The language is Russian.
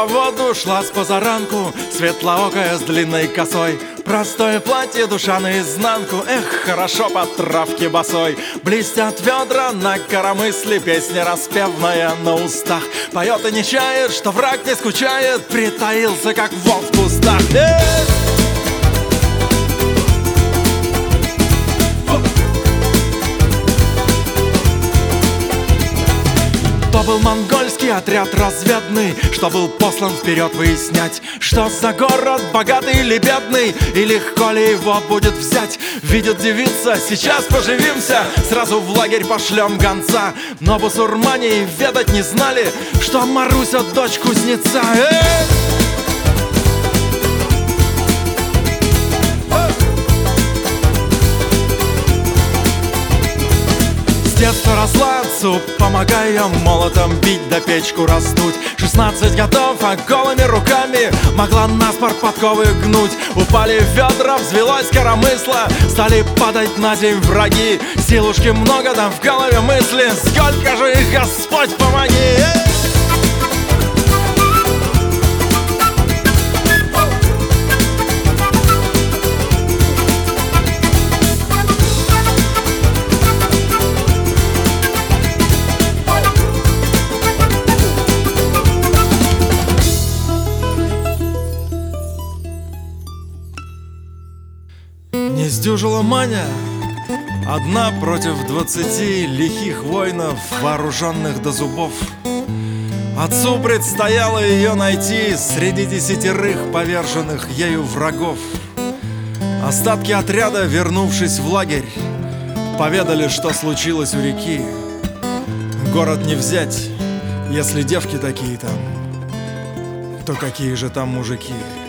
по воду шла с позаранку, светлоокая с длинной косой. Простое платье, душа наизнанку, эх, хорошо по травке босой. Блестят ведра на коромысле, песня распевная на устах. Поет и не чает, что враг не скучает, притаился, как волк в кустах. То был монгольский отряд разведный, что был послан вперед выяснять, что за город, богатый или бедный, и легко ли его будет взять. Видит девица, сейчас поживимся, сразу в лагерь пошлем гонца. Но бусурмане и ведать не знали, что Маруся дочь кузнеца. С детства росла отцу, помогая молотом бить да печку раздуть. 16 годов, а голыми руками могла наспор подковы гнуть. Упали ведра, взвелось коромысло, стали падать на земь враги. Силушки много, да в голове мысли, сколько же их, Господь, помоги! Не сдюжила Маня, одна против 20 лихих воинов, вооруженных до зубов. Отцу предстояло ее найти среди 10 поверженных ею врагов. Остатки отряда, вернувшись в лагерь, поведали, что случилось у реки. Город не взять, если девки такие там, то какие же там мужики?